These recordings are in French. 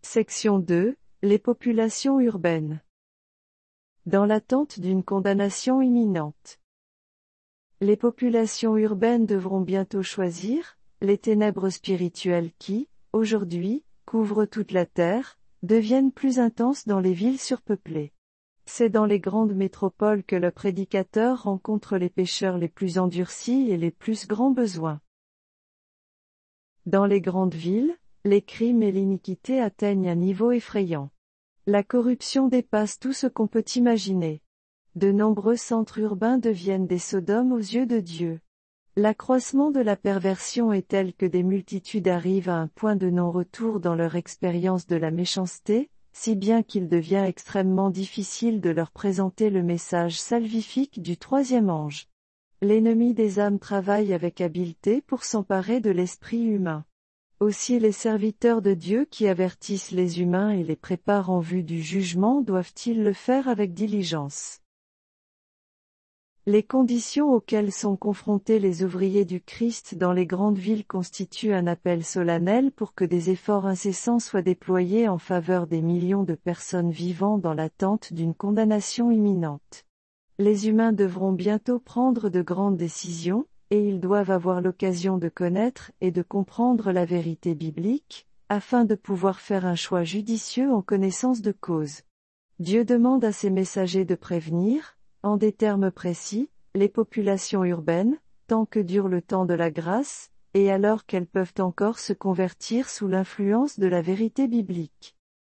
Section 2. Les populations urbaines. Dans l'attente d'une condamnation imminente. Les populations urbaines devront bientôt choisir, les ténèbres spirituelles qui, aujourd'hui, couvrent toute la terre, deviennent plus intenses dans les villes surpeuplées. C'est dans les grandes métropoles que le prédicateur rencontre les pécheurs les plus endurcis et les plus grands besoins. Dans les grandes villes, les crimes et l'iniquité atteignent un niveau effrayant. La corruption dépasse tout ce qu'on peut imaginer. De nombreux centres urbains deviennent des Sodomes aux yeux de Dieu. L'accroissement de la perversion est tel que des multitudes arrivent à un point de non-retour dans leur expérience de la méchanceté, si bien qu'il devient extrêmement difficile de leur présenter le message salvifique du troisième ange. L'ennemi des âmes travaille avec habileté pour s'emparer de l'esprit humain. Aussi les serviteurs de Dieu qui avertissent les humains et les préparent en vue du jugement doivent-ils le faire avec diligence. Les conditions auxquelles sont confrontés les ouvriers du Christ dans les grandes villes constituent un appel solennel pour que des efforts incessants soient déployés en faveur des millions de personnes vivant dans l'attente d'une condamnation imminente. Les humains devront bientôt prendre de grandes décisions, et ils doivent avoir l'occasion de connaître et de comprendre la vérité biblique, afin de pouvoir faire un choix judicieux en connaissance de cause. Dieu demande à ses messagers de prévenir, en des termes précis, les populations urbaines, tant que dure le temps de la grâce, et alors qu'elles peuvent encore se convertir sous l'influence de la vérité biblique.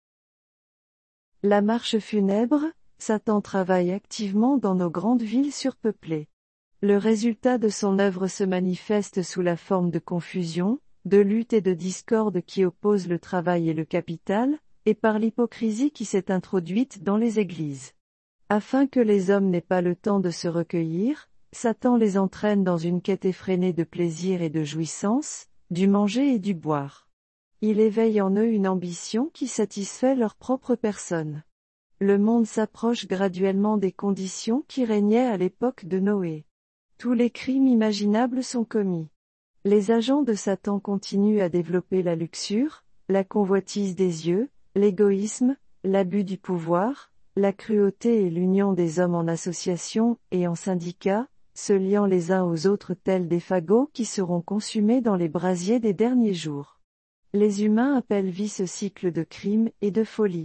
La marche funèbre, Satan travaille activement dans nos grandes villes surpeuplées. Le résultat de son œuvre se manifeste sous la forme de confusion, de lutte et de discorde qui opposent le travail et le capital, et par l'hypocrisie qui s'est introduite dans les églises. Afin que les hommes n'aient pas le temps de se recueillir, Satan les entraîne dans une quête effrénée de plaisir et de jouissance, du manger et du boire. Il éveille en eux une ambition qui satisfait leur propre personne. Le monde s'approche graduellement des conditions qui régnaient à l'époque de Noé. Tous les crimes imaginables sont commis. Les agents de Satan continuent à développer la luxure, la convoitise des yeux, l'égoïsme, l'abus du pouvoir, la cruauté et l'union des hommes en association et en syndicats, se liant les uns aux autres tels des fagots qui seront consumés dans les brasiers des derniers jours. Les humains appellent vie ce cycle de crimes et de folie.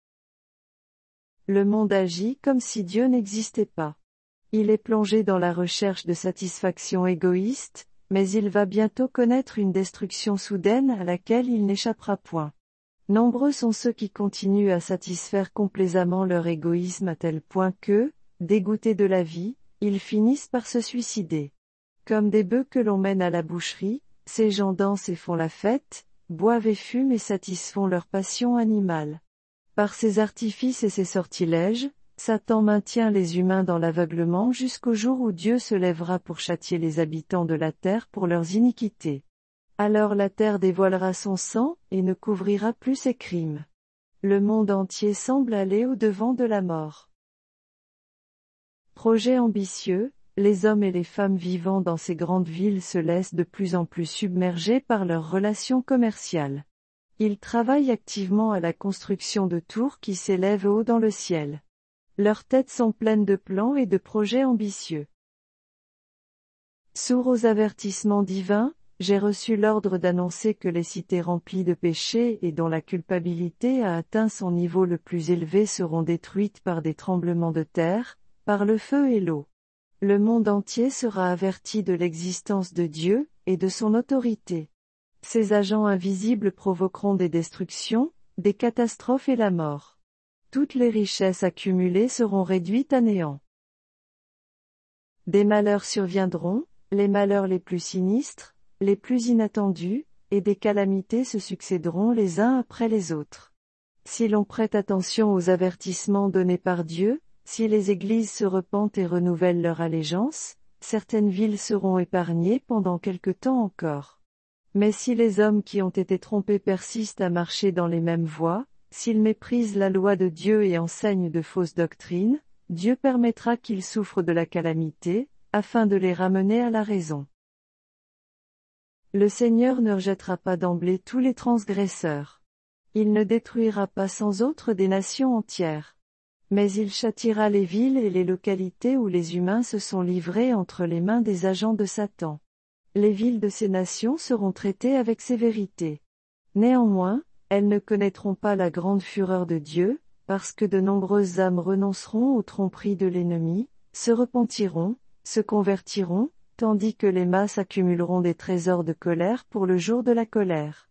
Le monde agit comme si Dieu n'existait pas. Il est plongé dans la recherche de satisfaction égoïste, mais il va bientôt connaître une destruction soudaine à laquelle il n'échappera point. Nombreux sont ceux qui continuent à satisfaire complaisamment leur égoïsme à tel point que, dégoûtés de la vie, ils finissent par se suicider. Comme des bœufs que l'on mène à la boucherie, ces gens dansent et font la fête, boivent et fument et satisfont leur passion animale. Par ses artifices et ses sortilèges, Satan maintient les humains dans l'aveuglement jusqu'au jour où Dieu se lèvera pour châtier les habitants de la terre pour leurs iniquités. Alors la terre dévoilera son sang, et ne couvrira plus ses crimes. Le monde entier semble aller au-devant de la mort. Projet ambitieux, les hommes et les femmes vivant dans ces grandes villes se laissent de plus en plus submerger par leurs relations commerciales. Ils travaillent activement à la construction de tours qui s'élèvent haut dans le ciel. Leurs têtes sont pleines de plans et de projets ambitieux. Sourd aux avertissements divins, j'ai reçu l'ordre d'annoncer que les cités remplies de péchés et dont la culpabilité a atteint son niveau le plus élevé seront détruites par des tremblements de terre, par le feu et l'eau. Le monde entier sera averti de l'existence de Dieu, et de son autorité. Ces agents invisibles provoqueront des destructions, des catastrophes et la mort. Toutes les richesses accumulées seront réduites à néant. Des malheurs surviendront, les malheurs les plus sinistres, les plus inattendus, et des calamités se succéderont les uns après les autres. Si l'on prête attention aux avertissements donnés par Dieu, si les églises se repentent et renouvellent leur allégeance, certaines villes seront épargnées pendant quelque temps encore. Mais si les hommes qui ont été trompés persistent à marcher dans les mêmes voies, s'ils méprisent la loi de Dieu et enseignent de fausses doctrines, Dieu permettra qu'ils souffrent de la calamité, afin de les ramener à la raison. Le Seigneur ne rejettera pas d'emblée tous les transgresseurs. Il ne détruira pas sans autre des nations entières. Mais il châtiera les villes et les localités où les humains se sont livrés entre les mains des agents de Satan. Les villes de ces nations seront traitées avec sévérité. Néanmoins, elles ne connaîtront pas la grande fureur de Dieu, parce que de nombreuses âmes renonceront aux tromperies de l'ennemi, se repentiront, se convertiront, tandis que les masses accumuleront des trésors de colère pour le jour de la colère.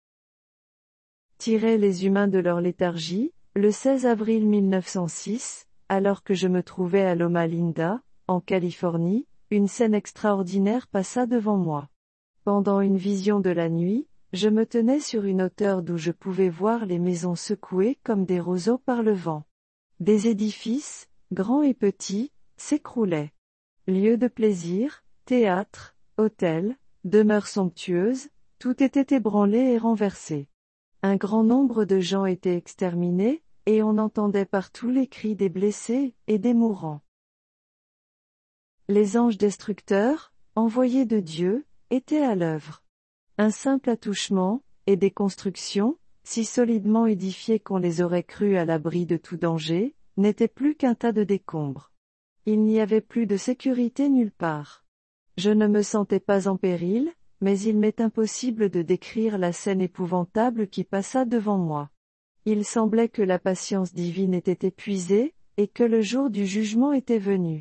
Tirer les humains de leur léthargie, le 16 avril 1906, alors que je me trouvais à Loma Linda, en Californie, une scène extraordinaire passa devant moi. Pendant une vision de la nuit, je me tenais sur une hauteur d'où je pouvais voir les maisons secouées comme des roseaux par le vent. Des édifices, grands et petits, s'écroulaient. Lieux de plaisir, théâtres, hôtels, demeures somptueuses, tout était ébranlé et renversé. Un grand nombre de gens étaient exterminés, et on entendait partout les cris des blessés et des mourants. Les anges destructeurs, envoyés de Dieu, étaient à l'œuvre. Un simple attouchement, et des constructions, si solidement édifiées qu'on les aurait crues à l'abri de tout danger, n'étaient plus qu'un tas de décombres. Il n'y avait plus de sécurité nulle part. Je ne me sentais pas en péril, mais il m'est impossible de décrire la scène épouvantable qui passa devant moi. Il semblait que la patience divine était épuisée, et que le jour du jugement était venu.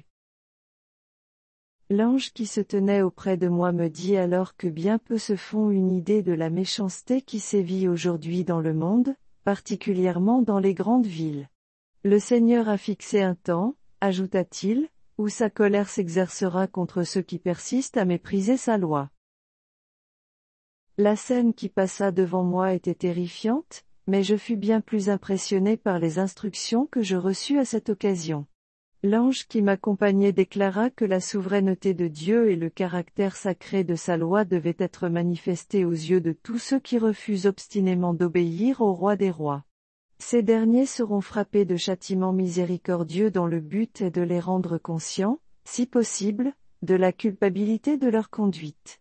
L'ange qui se tenait auprès de moi me dit alors que bien peu se font une idée de la méchanceté qui sévit aujourd'hui dans le monde, particulièrement dans les grandes villes. Le Seigneur a fixé un temps, ajouta-t-il, où sa colère s'exercera contre ceux qui persistent à mépriser sa loi. La scène qui passa devant moi était terrifiante, mais je fus bien plus impressionné par les instructions que je reçus à cette occasion. L'ange qui m'accompagnait déclara que la souveraineté de Dieu et le caractère sacré de sa loi devaient être manifestés aux yeux de tous ceux qui refusent obstinément d'obéir au roi des rois. Ces derniers seront frappés de châtiments miséricordieux dont le but est de les rendre conscients, si possible, de la culpabilité de leur conduite.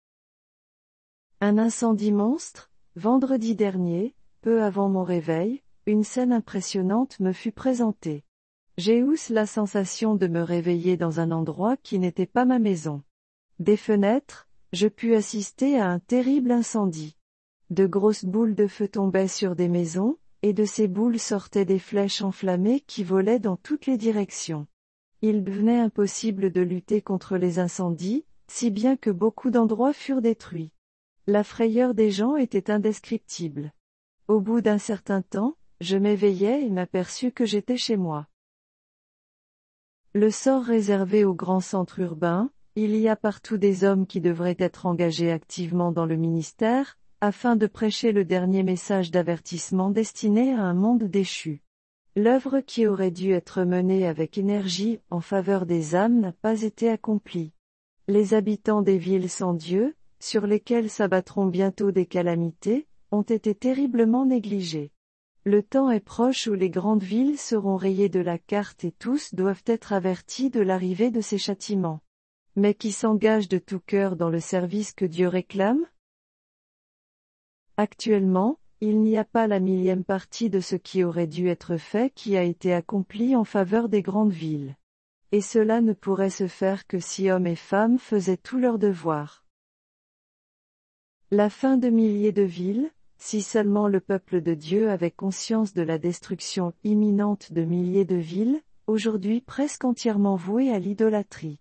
Un incendie monstre, vendredi dernier, peu avant mon réveil, une scène impressionnante me fut présentée. J'ai eu la sensation de me réveiller dans un endroit qui n'était pas ma maison. Des fenêtres, je pus assister à un terrible incendie. De grosses boules de feu tombaient sur des maisons, et de ces boules sortaient des flèches enflammées qui volaient dans toutes les directions. Il devenait impossible de lutter contre les incendies, si bien que beaucoup d'endroits furent détruits. La frayeur des gens était indescriptible. Au bout d'un certain temps, je m'éveillai et m'aperçus que j'étais chez moi. Le sort réservé aux grands centres urbains, il y a partout des hommes qui devraient être engagés activement dans le ministère, afin de prêcher le dernier message d'avertissement destiné à un monde déchu. L'œuvre qui aurait dû être menée avec énergie en faveur des âmes n'a pas été accomplie. Les habitants des villes sans Dieu, sur lesquels s'abattront bientôt des calamités, ont été terriblement négligés. Le temps est proche où les grandes villes seront rayées de la carte et tous doivent être avertis de l'arrivée de ces châtiments. Mais qui s'engage de tout cœur dans le service que Dieu réclame? Actuellement, il n'y a pas la millième partie de ce qui aurait dû être fait qui a été accompli en faveur des grandes villes. Et cela ne pourrait se faire que si hommes et femmes faisaient tout leur devoir. La fin de milliers de villes, si seulement le peuple de Dieu avait conscience de la destruction imminente de milliers de villes, aujourd'hui presque entièrement vouées à l'idolâtrie.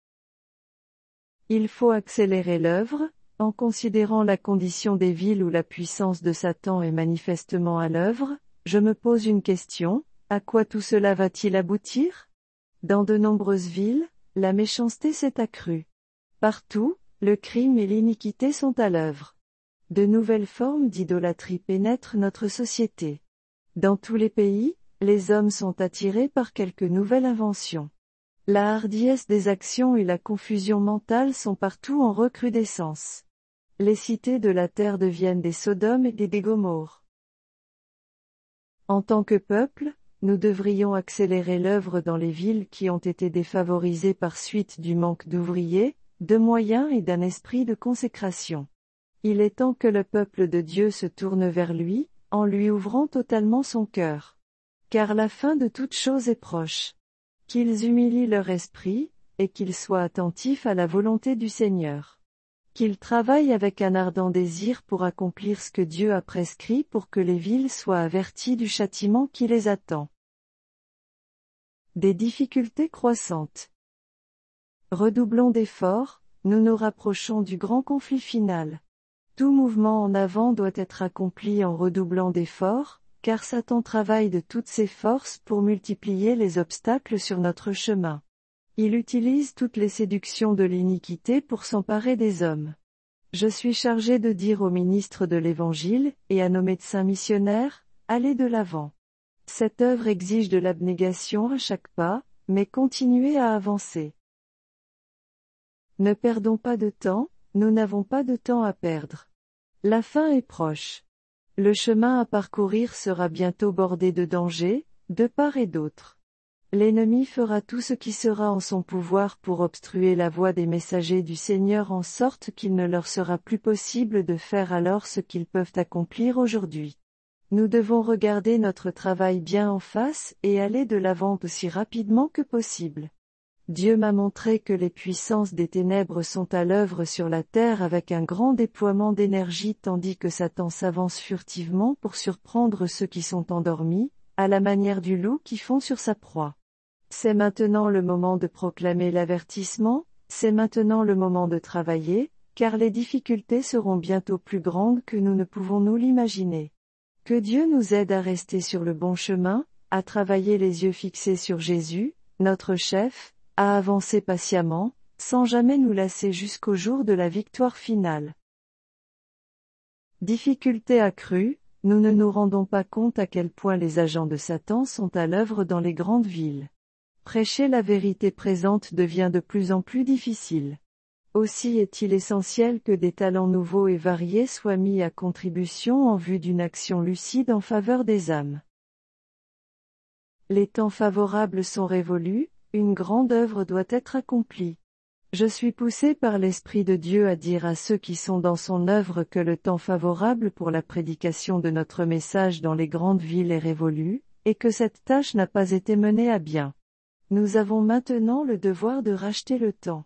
Il faut accélérer l'œuvre, en considérant la condition des villes où la puissance de Satan est manifestement à l'œuvre. Je me pose une question, à quoi tout cela va-t-il aboutir? Dans de nombreuses villes, la méchanceté s'est accrue. Partout, le crime et l'iniquité sont à l'œuvre. De nouvelles formes d'idolâtrie pénètrent notre société. Dans tous les pays, les hommes sont attirés par quelque nouvelle invention. La hardiesse des actions et la confusion mentale sont partout en recrudescence. Les cités de la terre deviennent des Sodomes et des Gomorrhes. En tant que peuple, nous devrions accélérer l'œuvre dans les villes qui ont été défavorisées par suite du manque d'ouvriers, de moyens et d'un esprit de consécration. Il est temps que le peuple de Dieu se tourne vers lui, en lui ouvrant totalement son cœur. Car la fin de toute chose est proche. Qu'ils humilient leur esprit, et qu'ils soient attentifs à la volonté du Seigneur. Qu'ils travaillent avec un ardent désir pour accomplir ce que Dieu a prescrit pour que les villes soient averties du châtiment qui les attend. Des difficultés croissantes. Redoublons d'efforts, nous nous rapprochons du grand conflit final. Tout mouvement en avant doit être accompli en redoublant d'efforts, car Satan travaille de toutes ses forces pour multiplier les obstacles sur notre chemin. Il utilise toutes les séductions de l'iniquité pour s'emparer des hommes. Je suis chargé de dire aux ministres de l'Évangile, et à nos médecins missionnaires, allez de l'avant. Cette œuvre exige de l'abnégation à chaque pas, mais continuez à avancer. Ne perdons pas de temps, nous n'avons pas de temps à perdre. La fin est proche. Le chemin à parcourir sera bientôt bordé de dangers, de part et d'autre. L'ennemi fera tout ce qui sera en son pouvoir pour obstruer la voie des messagers du Seigneur en sorte qu'il ne leur sera plus possible de faire alors ce qu'ils peuvent accomplir aujourd'hui. Nous devons regarder notre travail bien en face et aller de l'avant aussi rapidement que possible. Dieu m'a montré que les puissances des ténèbres sont à l'œuvre sur la terre avec un grand déploiement d'énergie tandis que Satan s'avance furtivement pour surprendre ceux qui sont endormis, à la manière du loup qui fond sur sa proie. C'est maintenant le moment de proclamer l'avertissement, c'est maintenant le moment de travailler, car les difficultés seront bientôt plus grandes que nous ne pouvons nous l'imaginer. Que Dieu nous aide à rester sur le bon chemin, à travailler les yeux fixés sur Jésus, notre chef, à avancer patiemment, sans jamais nous lasser jusqu'au jour de la victoire finale. Difficulté accrue, nous ne nous rendons pas compte à quel point les agents de Satan sont à l'œuvre dans les grandes villes. Prêcher la vérité présente devient de plus en plus difficile. Aussi est-il essentiel que des talents nouveaux et variés soient mis à contribution en vue d'une action lucide en faveur des âmes. Les temps favorables sont révolus, une grande œuvre doit être accomplie. Je suis poussé par l'Esprit de Dieu à dire à ceux qui sont dans son œuvre que le temps favorable pour la prédication de notre message dans les grandes villes est révolu, et que cette tâche n'a pas été menée à bien. Nous avons maintenant le devoir de racheter le temps.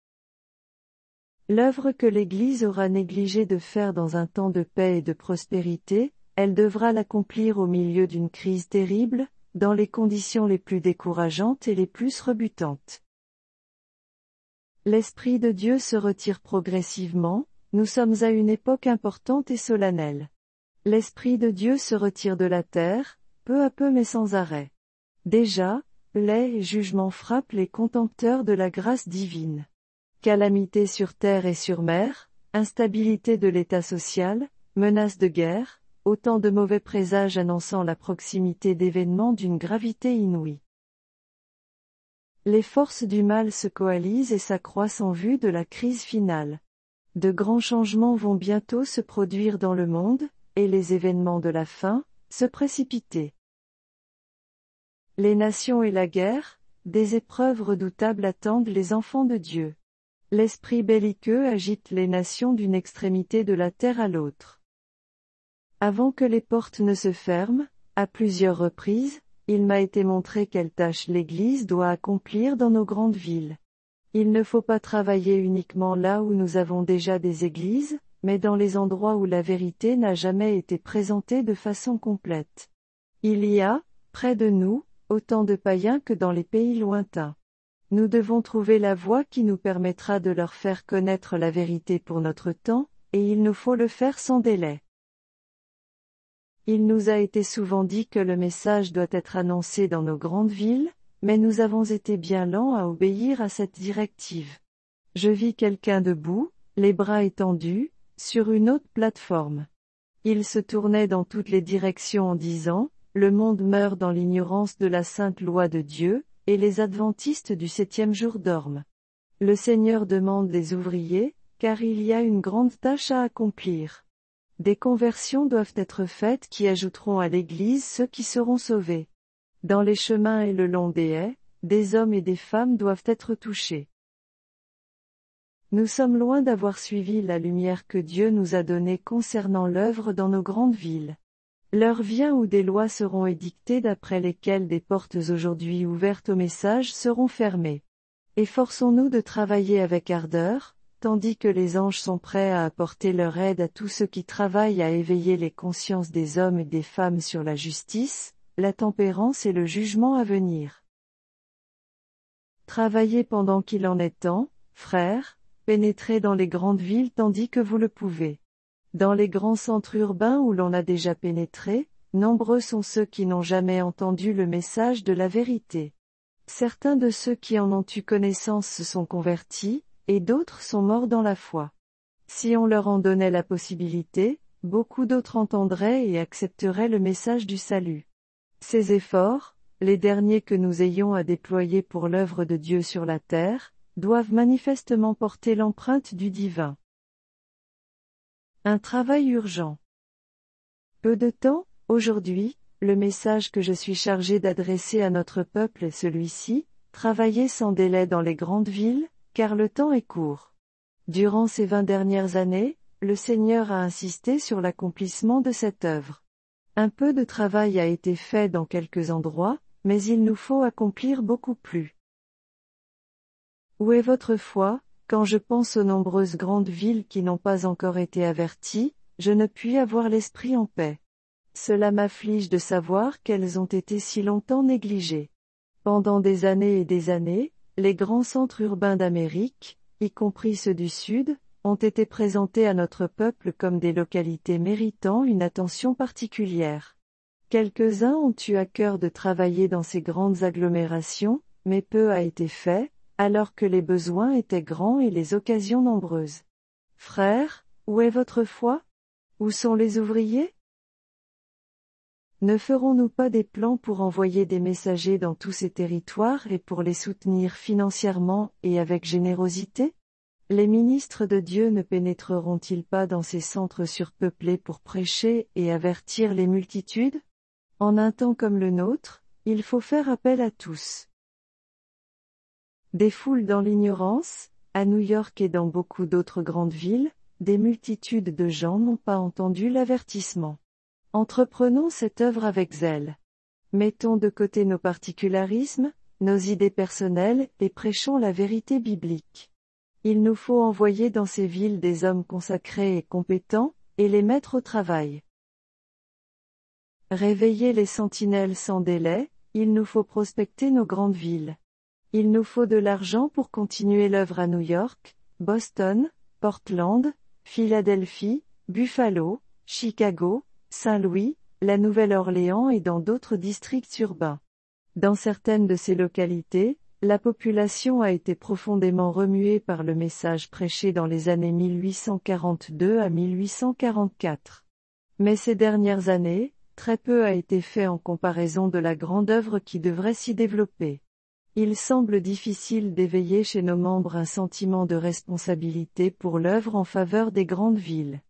L'œuvre que l'Église aura négligé de faire dans un temps de paix et de prospérité, elle devra l'accomplir au milieu d'une crise terrible, dans les conditions les plus décourageantes et les plus rebutantes. L'Esprit de Dieu se retire progressivement, nous sommes à une époque importante et solennelle. L'Esprit de Dieu se retire de la terre, peu à peu mais sans arrêt. Déjà, plaie et jugement frappent les contempteurs de la grâce divine. Calamité sur terre et sur mer, instabilité de l'état social, menace de guerre, autant de mauvais présages annonçant la proximité d'événements d'une gravité inouïe. Les forces du mal se coalisent et s'accroissent en vue de la crise finale. De grands changements vont bientôt se produire dans le monde, et les événements de la fin, se précipiter. Les nations et la guerre, des épreuves redoutables attendent les enfants de Dieu. L'esprit belliqueux agite les nations d'une extrémité de la terre à l'autre. Avant que les portes ne se ferment, à plusieurs reprises, il m'a été montré quelle tâche l'Église doit accomplir dans nos grandes villes. Il ne faut pas travailler uniquement là où nous avons déjà des églises, mais dans les endroits où la vérité n'a jamais été présentée de façon complète. Il y a, près de nous, autant de païens que dans les pays lointains. Nous devons trouver la voie qui nous permettra de leur faire connaître la vérité pour notre temps, et il nous faut le faire sans délai. Il nous a été souvent dit que le message doit être annoncé dans nos grandes villes, mais nous avons été bien lents à obéir à cette directive. Je vis quelqu'un debout, les bras étendus, sur une haute plateforme. Il se tournait dans toutes les directions en disant, « Le monde meurt dans l'ignorance de la sainte loi de Dieu, et les adventistes du 7e jour dorment. Le Seigneur demande des ouvriers, car il y a une grande tâche à accomplir. Des conversions doivent être faites qui ajouteront à l'Église ceux qui seront sauvés. Dans les chemins et le long des haies, des hommes et des femmes doivent être touchés. » Nous sommes loin d'avoir suivi la lumière que Dieu nous a donnée concernant l'œuvre dans nos grandes villes. L'heure vient où des lois seront édictées d'après lesquelles des portes aujourd'hui ouvertes au message seront fermées. Efforçons-nous de travailler avec ardeur, tandis que les anges sont prêts à apporter leur aide à tous ceux qui travaillent à éveiller les consciences des hommes et des femmes sur la justice, la tempérance et le jugement à venir. Travaillez pendant qu'il en est temps, frères, pénétrez dans les grandes villes tandis que vous le pouvez. Dans les grands centres urbains où l'on a déjà pénétré, nombreux sont ceux qui n'ont jamais entendu le message de la vérité. Certains de ceux qui en ont eu connaissance se sont convertis, et d'autres sont morts dans la foi. Si on leur en donnait la possibilité, beaucoup d'autres entendraient et accepteraient le message du salut. Ces efforts, les derniers que nous ayons à déployer pour l'œuvre de Dieu sur la terre, doivent manifestement porter l'empreinte du divin. Un travail urgent. Peu de temps, aujourd'hui, le message que je suis chargé d'adresser à notre peuple est celui-ci: travaillez sans délai dans les grandes villes, car le temps est court. Durant ces 20 dernières années, le Seigneur a insisté sur l'accomplissement de cette œuvre. Un peu de travail a été fait dans quelques endroits, mais il nous faut accomplir beaucoup plus. Où est votre foi? Quand je pense aux nombreuses grandes villes qui n'ont pas encore été averties, je ne puis avoir l'esprit en paix. Cela m'afflige de savoir qu'elles ont été si longtemps négligées. Pendant des années et des années, les grands centres urbains d'Amérique, y compris ceux du Sud, ont été présentés à notre peuple comme des localités méritant une attention particulière. Quelques-uns ont eu à cœur de travailler dans ces grandes agglomérations, mais peu a été fait, alors que les besoins étaient grands et les occasions nombreuses. Frères, où est votre foi? Où sont les ouvriers? Ne ferons-nous pas des plans pour envoyer des messagers dans tous ces territoires et pour les soutenir financièrement et avec générosité? Les ministres de Dieu ne pénétreront-ils pas dans ces centres surpeuplés pour prêcher et avertir les multitudes? En un temps comme le nôtre, il faut faire appel à tous. Des foules dans l'ignorance, à New York et dans beaucoup d'autres grandes villes, des multitudes de gens n'ont pas entendu l'avertissement. Entreprenons cette œuvre avec zèle. Mettons de côté nos particularismes, nos idées personnelles et prêchons la vérité biblique. Il nous faut envoyer dans ces villes des hommes consacrés et compétents, et les mettre au travail. Réveiller les sentinelles sans délai, il nous faut prospecter nos grandes villes. Il nous faut de l'argent pour continuer l'œuvre à New York, Boston, Portland, Philadelphie, Buffalo, Chicago, Saint-Louis, la Nouvelle-Orléans et dans d'autres districts urbains. Dans certaines de ces localités, la population a été profondément remuée par le message prêché dans les années 1842 à 1844. Mais ces dernières années, très peu a été fait en comparaison de la grande œuvre qui devrait s'y développer. Il semble difficile d'éveiller chez nos membres un sentiment de responsabilité pour l'œuvre en faveur des grandes villes.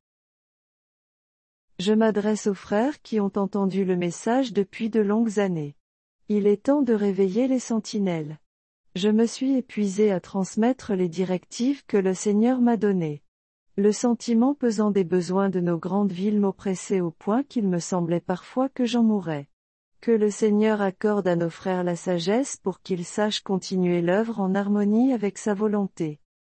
Je m'adresse aux frères qui ont entendu le message depuis de longues années. Il est temps de réveiller les sentinelles. Je me suis épuisé à transmettre les directives que le Seigneur m'a données. Le sentiment pesant des besoins de nos grandes villes m'oppressait au point qu'il me semblait parfois que j'en mourrais. Que le Seigneur accorde à nos frères la sagesse pour qu'ils sachent continuer l'œuvre en harmonie avec sa volonté.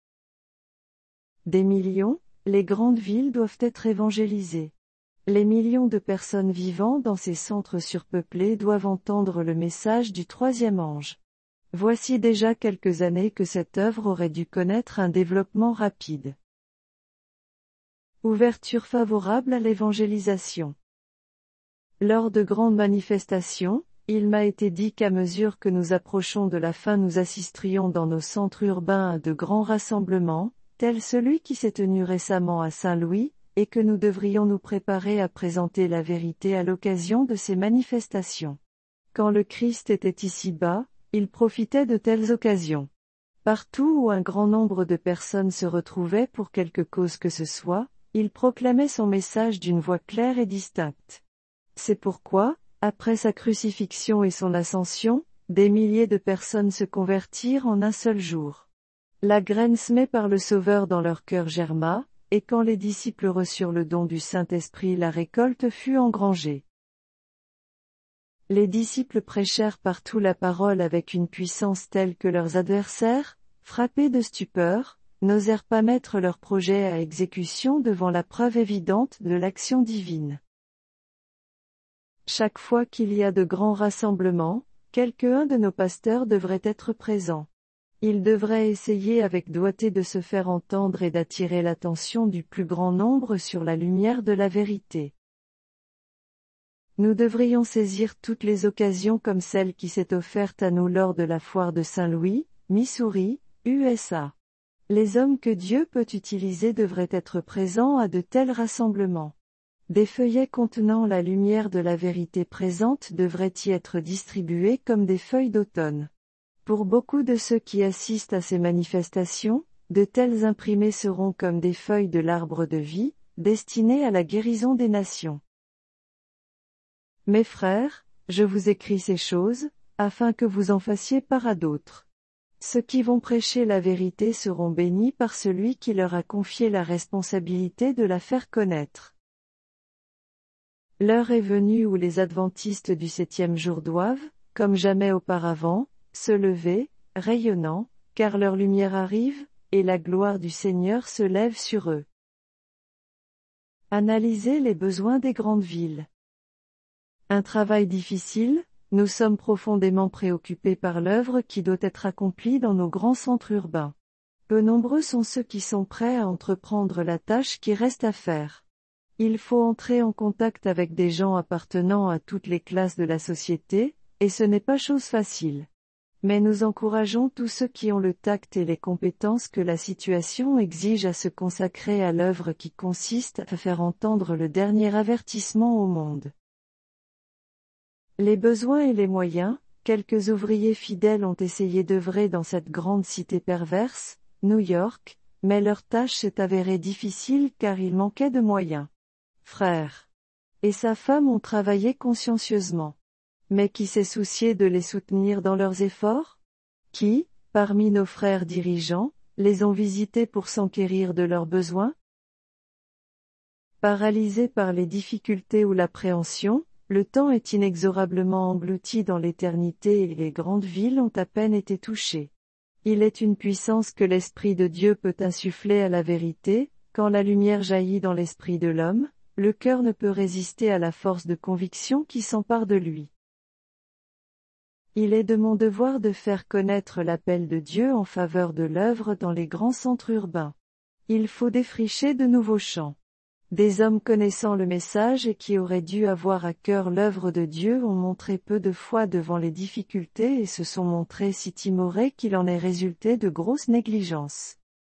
Des millions, les grandes villes doivent être évangélisées. Les millions de personnes vivant dans ces centres surpeuplés doivent entendre le message du troisième ange. Voici déjà quelques années que cette œuvre aurait dû connaître un développement rapide. Ouverture favorable à l'évangélisation. Lors de grandes manifestations, il m'a été dit qu'à mesure que nous approchons de la fin nous assisterions dans nos centres urbains à de grands rassemblements, tel celui qui s'est tenu récemment à Saint-Louis, et que nous devrions nous préparer à présenter la vérité à l'occasion de ces manifestations. Quand le Christ était ici-bas, il profitait de telles occasions. Partout où un grand nombre de personnes se retrouvaient pour quelque cause que ce soit, il proclamait son message d'une voix claire et distincte. C'est pourquoi, après sa crucifixion et son ascension, des milliers de personnes se convertirent en un seul jour. La graine semée par le Sauveur dans leur cœur germa, et quand les disciples reçurent le don du Saint-Esprit, la récolte fut engrangée. Les disciples prêchèrent partout la parole avec une puissance telle que leurs adversaires, frappés de stupeur, n'osèrent pas mettre leur projet à exécution devant la preuve évidente de l'action divine. Chaque fois qu'il y a de grands rassemblements, quelqu'un de nos pasteurs devrait être présent. Il devrait essayer avec doigté de se faire entendre et d'attirer l'attention du plus grand nombre sur la lumière de la vérité. Nous devrions saisir toutes les occasions comme celle qui s'est offerte à nous lors de la foire de Saint-Louis, Missouri, USA. Les hommes que Dieu peut utiliser devraient être présents à de tels rassemblements. Des feuillets contenant la lumière de la vérité présente devraient y être distribués comme des feuilles d'automne. Pour beaucoup de ceux qui assistent à ces manifestations, de tels imprimés seront comme des feuilles de l'arbre de vie, destinées à la guérison des nations. Mes frères, je vous écris ces choses, afin que vous en fassiez part à d'autres. Ceux qui vont prêcher la vérité seront bénis par celui qui leur a confié la responsabilité de la faire connaître. L'heure est venue où les adventistes du 7e jour doivent, comme jamais auparavant, se lever, rayonnant, car leur lumière arrive, et la gloire du Seigneur se lève sur eux. Analysez les besoins des grandes villes. Un travail difficile, nous sommes profondément préoccupés par l'œuvre qui doit être accomplie dans nos grands centres urbains. Peu nombreux sont ceux qui sont prêts à entreprendre la tâche qui reste à faire. Il faut entrer en contact avec des gens appartenant à toutes les classes de la société, et ce n'est pas chose facile. Mais nous encourageons tous ceux qui ont le tact et les compétences que la situation exige à se consacrer à l'œuvre qui consiste à faire entendre le dernier avertissement au monde. Les besoins et les moyens, quelques ouvriers fidèles ont essayé d'œuvrer dans cette grande cité perverse, New York, mais leur tâche s'est avérée difficile car il manquait de moyens. Frère et sa femme ont travaillé consciencieusement. Mais qui s'est soucié de les soutenir dans leurs efforts? Qui, parmi nos frères dirigeants, les ont visités pour s'enquérir de leurs besoins? Paralysés par les difficultés ou l'appréhension, le temps est inexorablement englouti dans l'éternité et les grandes villes ont à peine été touchées. Il est une puissance que l'Esprit de Dieu peut insuffler à la vérité, quand la lumière jaillit dans l'esprit de l'homme, le cœur ne peut résister à la force de conviction qui s'empare de lui. Il est de mon devoir de faire connaître l'appel de Dieu en faveur de l'œuvre dans les grands centres urbains. Il faut défricher de nouveaux champs. Des hommes connaissant le message et qui auraient dû avoir à cœur l'œuvre de Dieu ont montré peu de foi devant les difficultés et se sont montrés si timorés qu'il en est résulté de grosses négligences.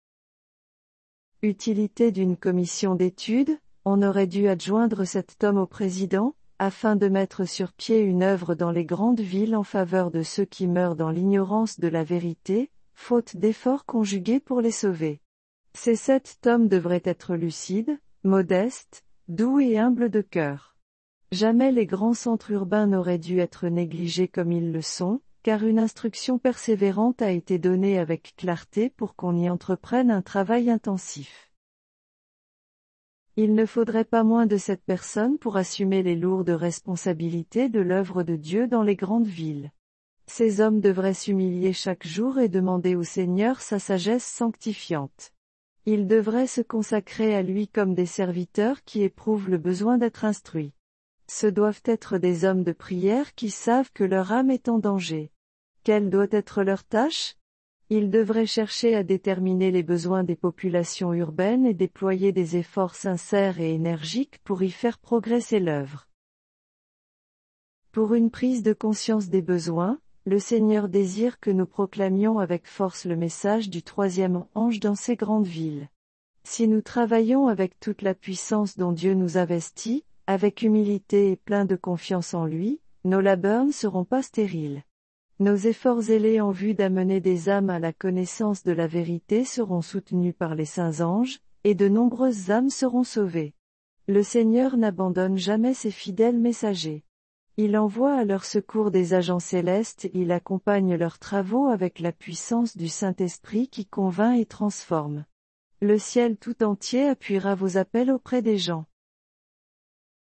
Utilité d'une commission d'études, on aurait dû adjoindre cet homme au président, afin de mettre sur pied une œuvre dans les grandes villes en faveur de ceux qui meurent dans l'ignorance de la vérité, faute d'efforts conjugués pour les sauver. Ces 7 hommes devraient être lucides, modestes, doux et humbles de cœur. Jamais les grands centres urbains n'auraient dû être négligés comme ils le sont, car une instruction persévérante a été donnée avec clarté pour qu'on y entreprenne un travail intensif. Il ne faudrait pas moins de 7 personnes pour assumer les lourdes responsabilités de l'œuvre de Dieu dans les grandes villes. Ces hommes devraient s'humilier chaque jour et demander au Seigneur sa sagesse sanctifiante. Ils devraient se consacrer à lui comme des serviteurs qui éprouvent le besoin d'être instruits. Ce doivent être des hommes de prière qui savent que leur âme est en danger. Quelle doit être leur tâche? Ils devraient chercher à déterminer les besoins des populations urbaines et déployer des efforts sincères et énergiques pour y faire progresser l'œuvre. Pour une prise de conscience des besoins, le Seigneur désire que nous proclamions avec force le message du 3e ange dans ces grandes villes. Si nous travaillons avec toute la puissance dont Dieu nous investit, avec humilité et plein de confiance en lui, nos labeurs ne seront pas stériles. Nos efforts zélés en vue d'amener des âmes à la connaissance de la vérité seront soutenus par les saints anges, et de nombreuses âmes seront sauvées. Le Seigneur n'abandonne jamais ses fidèles messagers. Il envoie à leur secours des agents célestes et il accompagne leurs travaux avec la puissance du Saint-Esprit qui convainc et transforme. Le ciel tout entier appuiera vos appels auprès des gens.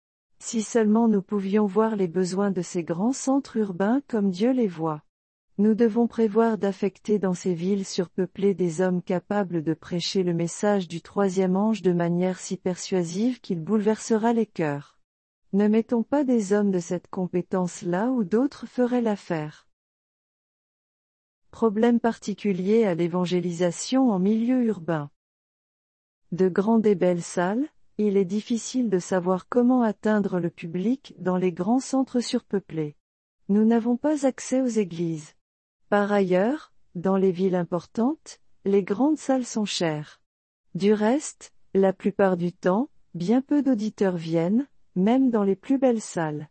Si seulement nous pouvions voir les besoins de ces grands centres urbains comme Dieu les voit. Nous devons prévoir d'affecter dans ces villes surpeuplées des hommes capables de prêcher le message du troisième ange de manière si persuasive qu'il bouleversera les cœurs. Ne mettons pas des hommes de cette compétence là où d'autres feraient l'affaire. Problème particulier à l'évangélisation en milieu urbain. De grandes et belles salles, il est difficile de savoir comment atteindre le public dans les grands centres surpeuplés. Nous n'avons pas accès aux églises. Par ailleurs, dans les villes importantes, les grandes salles sont chères. Du reste, la plupart du temps, bien peu d'auditeurs viennent, même dans les plus belles salles.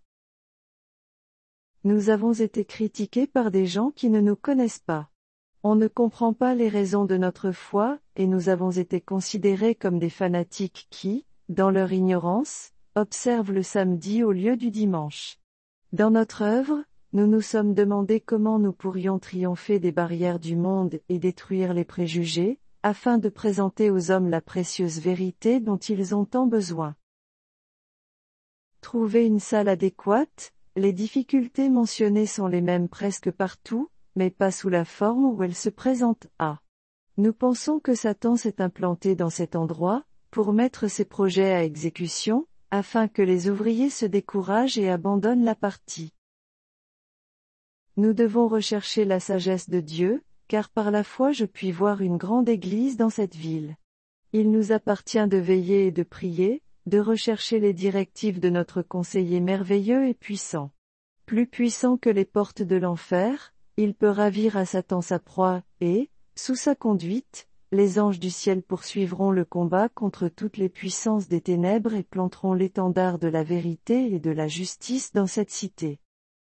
Nous avons été critiqués par des gens qui ne nous connaissent pas. On ne comprend pas les raisons de notre foi, et nous avons été considérés comme des fanatiques qui, dans leur ignorance, observent le samedi au lieu du dimanche. Dans notre œuvre, nous nous sommes demandé comment nous pourrions triompher des barrières du monde et détruire les préjugés, afin de présenter aux hommes la précieuse vérité dont ils ont tant besoin. Trouver une salle adéquate, les difficultés mentionnées sont les mêmes presque partout, mais pas sous la forme où elles se présentent à. Nous pensons que Satan s'est implanté dans cet endroit, pour mettre ses projets à exécution, afin que les ouvriers se découragent et abandonnent la partie. Nous devons rechercher la sagesse de Dieu, car par la foi je puis voir une grande église dans cette ville. Il nous appartient de veiller et de prier, de rechercher les directives de notre conseiller merveilleux et puissant. Plus puissant que les portes de l'enfer, il peut ravir à Satan sa proie, et, sous sa conduite, les anges du ciel poursuivront le combat contre toutes les puissances des ténèbres et planteront l'étendard de la vérité et de la justice dans cette cité.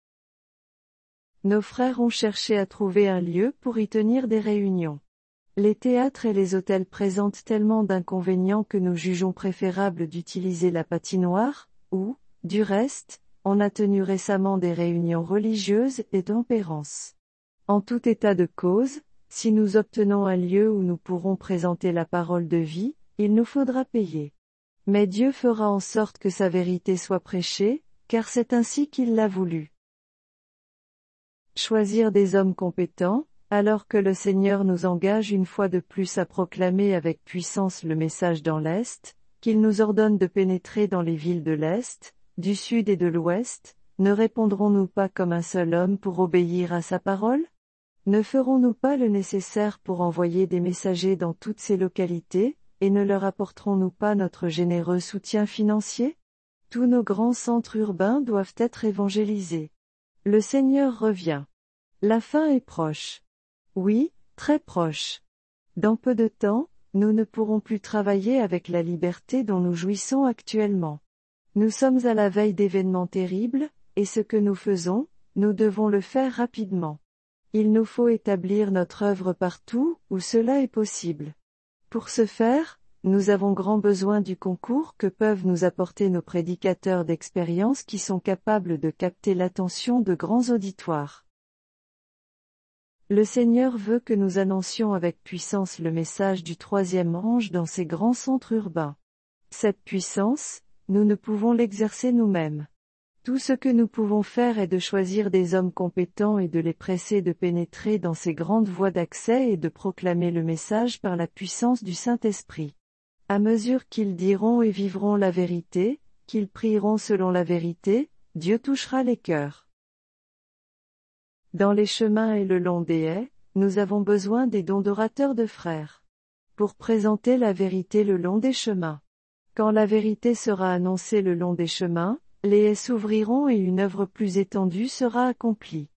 Nos frères ont cherché à trouver un lieu pour y tenir des réunions. Les théâtres et les hôtels présentent tellement d'inconvénients que nous jugeons préférable d'utiliser la patinoire, où, du reste, on a tenu récemment des réunions religieuses et tempérance. En tout état de cause, si nous obtenons un lieu où nous pourrons présenter la parole de vie, il nous faudra payer. Mais Dieu fera en sorte que sa vérité soit prêchée, car c'est ainsi qu'il l'a voulu. Choisir des hommes compétents, alors que le Seigneur nous engage une fois de plus à proclamer avec puissance le message dans l'Est, qu'il nous ordonne de pénétrer dans les villes de l'Est, du Sud et de l'Ouest, ne répondrons-nous pas comme un seul homme pour obéir à sa parole? Ne ferons-nous pas le nécessaire pour envoyer des messagers dans toutes ces localités, et ne leur apporterons-nous pas notre généreux soutien financier? Tous nos grands centres urbains doivent être évangélisés. Le Seigneur revient. La fin est proche. Oui, très proche. Dans peu de temps, nous ne pourrons plus travailler avec la liberté dont nous jouissons actuellement. Nous sommes à la veille d'événements terribles, et ce que nous faisons, nous devons le faire rapidement. Il nous faut établir notre œuvre partout où cela est possible. Pour ce faire, nous avons grand besoin du concours que peuvent nous apporter nos prédicateurs d'expérience qui sont capables de capter l'attention de grands auditoires. Le Seigneur veut que nous annoncions avec puissance le message du troisième ange dans ces grands centres urbains. Cette puissance, nous ne pouvons l'exercer nous-mêmes. Tout ce que nous pouvons faire est de choisir des hommes compétents et de les presser de pénétrer dans ces grandes voies d'accès et de proclamer le message par la puissance du Saint-Esprit. À mesure qu'ils diront et vivront la vérité, qu'ils prieront selon la vérité, Dieu touchera les cœurs. Dans les chemins et le long des haies, nous avons besoin des dons d'orateurs de frères. Pour présenter la vérité le long des chemins. Quand la vérité sera annoncée le long des chemins, les haies s'ouvriront et une œuvre plus étendue sera accomplie.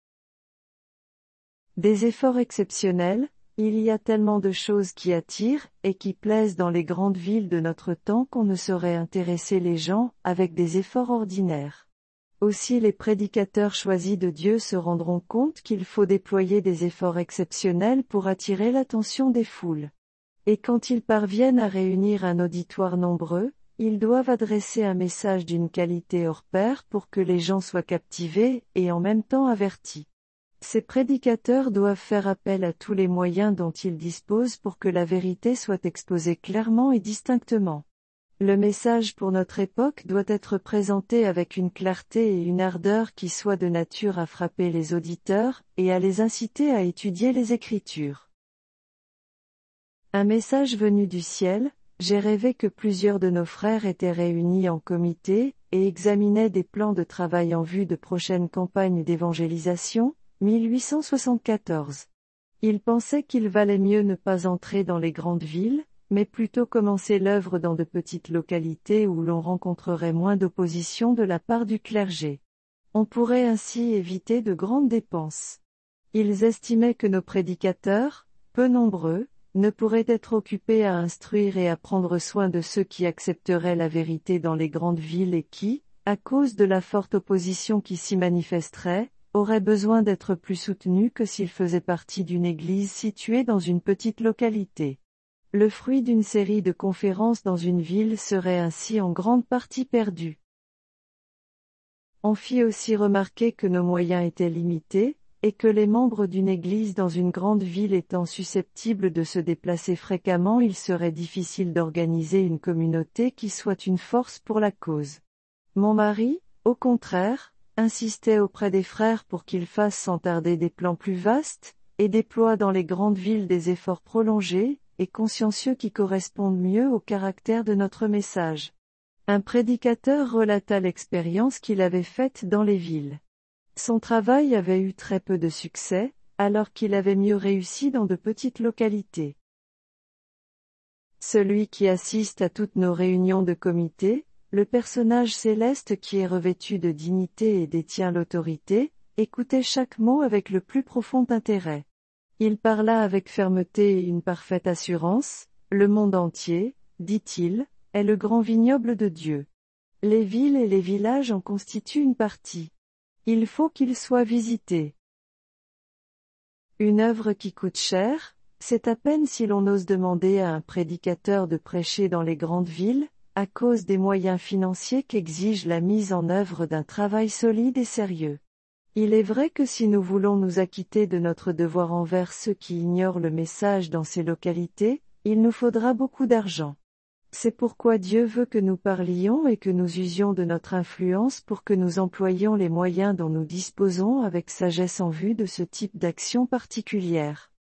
Des efforts exceptionnels, il y a tellement de choses qui attirent et qui plaisent dans les grandes villes de notre temps qu'on ne saurait intéresser les gens avec des efforts ordinaires. Aussi les prédicateurs choisis de Dieu se rendront compte qu'il faut déployer des efforts exceptionnels pour attirer l'attention des foules. Et quand ils parviennent à réunir un auditoire nombreux, ils doivent adresser un message d'une qualité hors pair pour que les gens soient captivés et en même temps avertis. Ces prédicateurs doivent faire appel à tous les moyens dont ils disposent pour que la vérité soit exposée clairement et distinctement. Le message pour notre époque doit être présenté avec une clarté et une ardeur qui soient de nature à frapper les auditeurs, et à les inciter à étudier les Écritures. Un message venu du ciel. J'ai rêvé que plusieurs de nos frères étaient réunis en comité, et examinaient des plans de travail en vue de prochaines campagnes d'évangélisation, 1874. Ils pensaient qu'il valait mieux ne pas entrer dans les grandes villes, mais plutôt commencer l'œuvre dans de petites localités où l'on rencontrerait moins d'opposition de la part du clergé. On pourrait ainsi éviter de grandes dépenses. Ils estimaient que nos prédicateurs, peu nombreux, ne pourraient être occupés à instruire et à prendre soin de ceux qui accepteraient la vérité dans les grandes villes et qui, à cause de la forte opposition qui s'y manifesterait, auraient besoin d'être plus soutenus que s'ils faisaient partie d'une église située dans une petite localité. Le fruit d'une série de conférences dans une ville serait ainsi en grande partie perdu. On fit aussi remarquer que nos moyens étaient limités, et que les membres d'une église dans une grande ville étant susceptibles de se déplacer fréquemment, il serait difficile d'organiser une communauté qui soit une force pour la cause. Mon mari, au contraire, insistait auprès des frères pour qu'ils fassent sans tarder des plans plus vastes, et déploient dans les grandes villes des efforts prolongés, et consciencieux qui correspondent mieux au caractère de notre message. Un prédicateur relata l'expérience qu'il avait faite dans les villes. Son travail avait eu très peu de succès, alors qu'il avait mieux réussi dans de petites localités. Celui qui assiste à toutes nos réunions de comité, le personnage céleste qui est revêtu de dignité et détient l'autorité, écoutait chaque mot avec le plus profond intérêt. Il parla avec fermeté et une parfaite assurance. Le monde entier, dit-il, est le grand vignoble de Dieu. Les villes et les villages en constituent une partie. Il faut qu'ils soient visités. Une œuvre qui coûte cher, c'est à peine si l'on ose demander à un prédicateur de prêcher dans les grandes villes, à cause des moyens financiers qu'exige la mise en œuvre d'un travail solide et sérieux. Il est vrai que si nous voulons nous acquitter de notre devoir envers ceux qui ignorent le message dans ces localités, il nous faudra beaucoup d'argent. C'est pourquoi Dieu veut que nous parlions et que nous usions de notre influence pour que nous employions les moyens dont nous disposons avec sagesse en vue de ce type d'action particulière.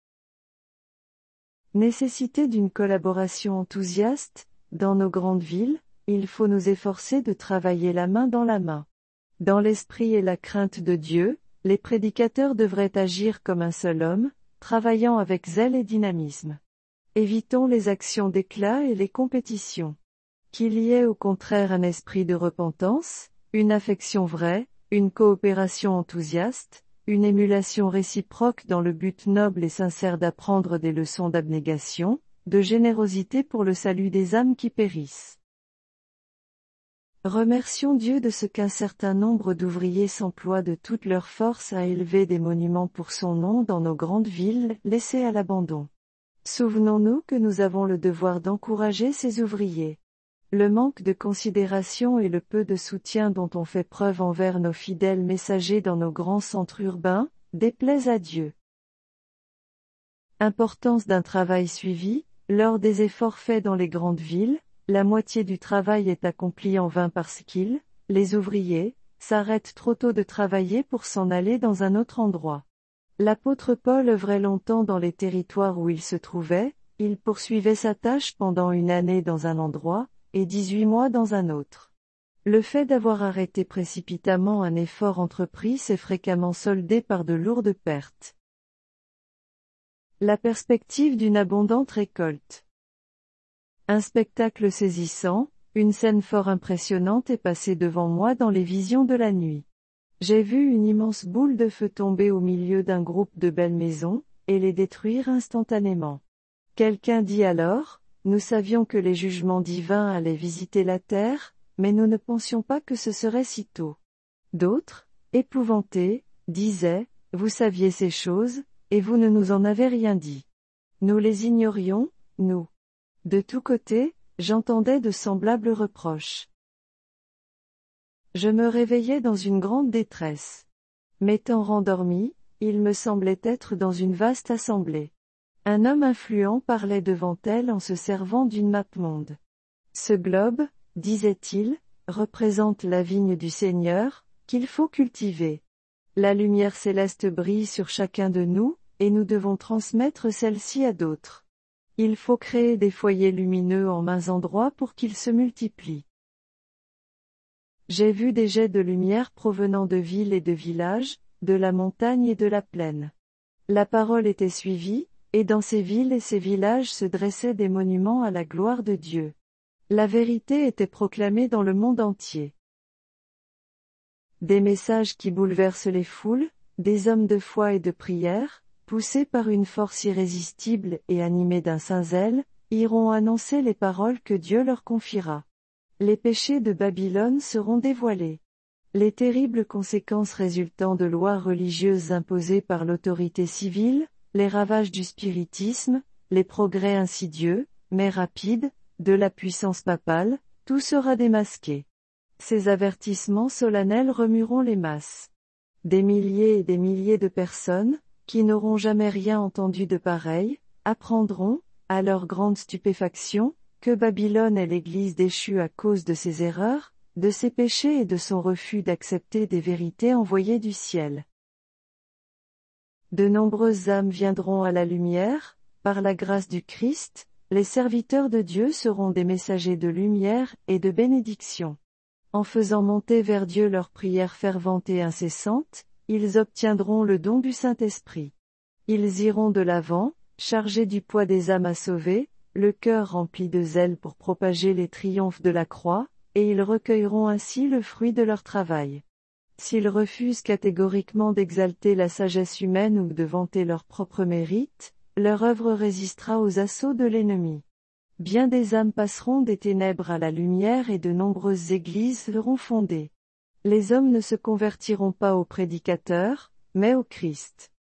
Nécessité d'une collaboration enthousiaste. Dans nos grandes villes, il faut nous efforcer de travailler la main dans la main. Dans l'esprit et la crainte de Dieu, les prédicateurs devraient agir comme un seul homme, travaillant avec zèle et dynamisme. Évitons les actions d'éclat et les compétitions. Qu'il y ait au contraire un esprit de repentance, une affection vraie, une coopération enthousiaste, une émulation réciproque dans le but noble et sincère d'apprendre des leçons d'abnégation, de générosité pour le salut des âmes qui périssent. Remercions Dieu de ce qu'un certain nombre d'ouvriers s'emploient de toute leur force à élever des monuments pour son nom dans nos grandes villes, laissées à l'abandon. Souvenons-nous que nous avons le devoir d'encourager ces ouvriers. Le manque de considération et le peu de soutien dont on fait preuve envers nos fidèles messagers dans nos grands centres urbains, déplaisent à Dieu. Importance d'un travail suivi. Lors des efforts faits dans les grandes villes, la moitié du travail est accomplie en vain parce qu'ils, les ouvriers, s'arrêtent trop tôt de travailler pour s'en aller dans un autre endroit. L'apôtre Paul œuvrait longtemps dans les territoires où il se trouvait, il poursuivait sa tâche pendant 1 année dans un endroit, et 18 mois dans un autre. Le fait d'avoir arrêté précipitamment un effort entrepris s'est fréquemment soldé par de lourdes pertes. La perspective d'une abondante récolte. Un spectacle saisissant, une scène fort impressionnante est passée devant moi dans les visions de la nuit. J'ai vu une immense boule de feu tomber au milieu d'un groupe de belles maisons, et les détruire instantanément. Quelqu'un dit alors, nous savions que les jugements divins allaient visiter la terre, mais nous ne pensions pas que ce serait si tôt. D'autres, épouvantés, disaient, vous saviez ces choses, et vous ne nous en avez rien dit. Nous les ignorions, nous. De tous côtés, j'entendais de semblables reproches. Je me réveillais dans une grande détresse. M'étant rendormi, il me semblait être dans une vaste assemblée. Un homme influent parlait devant elle en se servant d'une mappemonde. Ce globe, disait-il, représente la vigne du Seigneur, qu'il faut cultiver. La lumière céleste brille sur chacun de nous, et nous devons transmettre celle-ci à d'autres. Il faut créer des foyers lumineux en maints endroits pour qu'ils se multiplient. J'ai vu des jets de lumière provenant de villes et de villages, de la montagne et de la plaine. La parole était suivie, et dans ces villes et ces villages se dressaient des monuments à la gloire de Dieu. La vérité était proclamée dans le monde entier. Des messages qui bouleversent les foules, des hommes de foi et de prière, poussés par une force irrésistible et animés d'un saint zèle, iront annoncer les paroles que Dieu leur confiera. Les péchés de Babylone seront dévoilés. Les terribles conséquences résultant de lois religieuses imposées par l'autorité civile, les ravages du spiritisme, les progrès insidieux, mais rapides, de la puissance papale, tout sera démasqué. Ces avertissements solennels remueront les masses. Des milliers et des milliers de personnes, qui n'auront jamais rien entendu de pareil, apprendront, à leur grande stupéfaction, que Babylone est l'Église déchue à cause de ses erreurs, de ses péchés et de son refus d'accepter des vérités envoyées du ciel. De nombreuses âmes viendront à la lumière, par la grâce du Christ, les serviteurs de Dieu seront des messagers de lumière et de bénédiction. En faisant monter vers Dieu leurs prières ferventes et incessantes, ils obtiendront le don du Saint-Esprit. Ils iront de l'avant, chargés du poids des âmes à sauver, le cœur rempli de zèle pour propager les triomphes de la croix, et ils recueilleront ainsi le fruit de leur travail. S'ils refusent catégoriquement d'exalter la sagesse humaine ou de vanter leur propre mérite, leur œuvre résistera aux assauts de l'ennemi. Bien des âmes passeront des ténèbres à la lumière et de nombreuses églises seront fondées. Les hommes ne se convertiront pas au prédicateur, mais au Christ.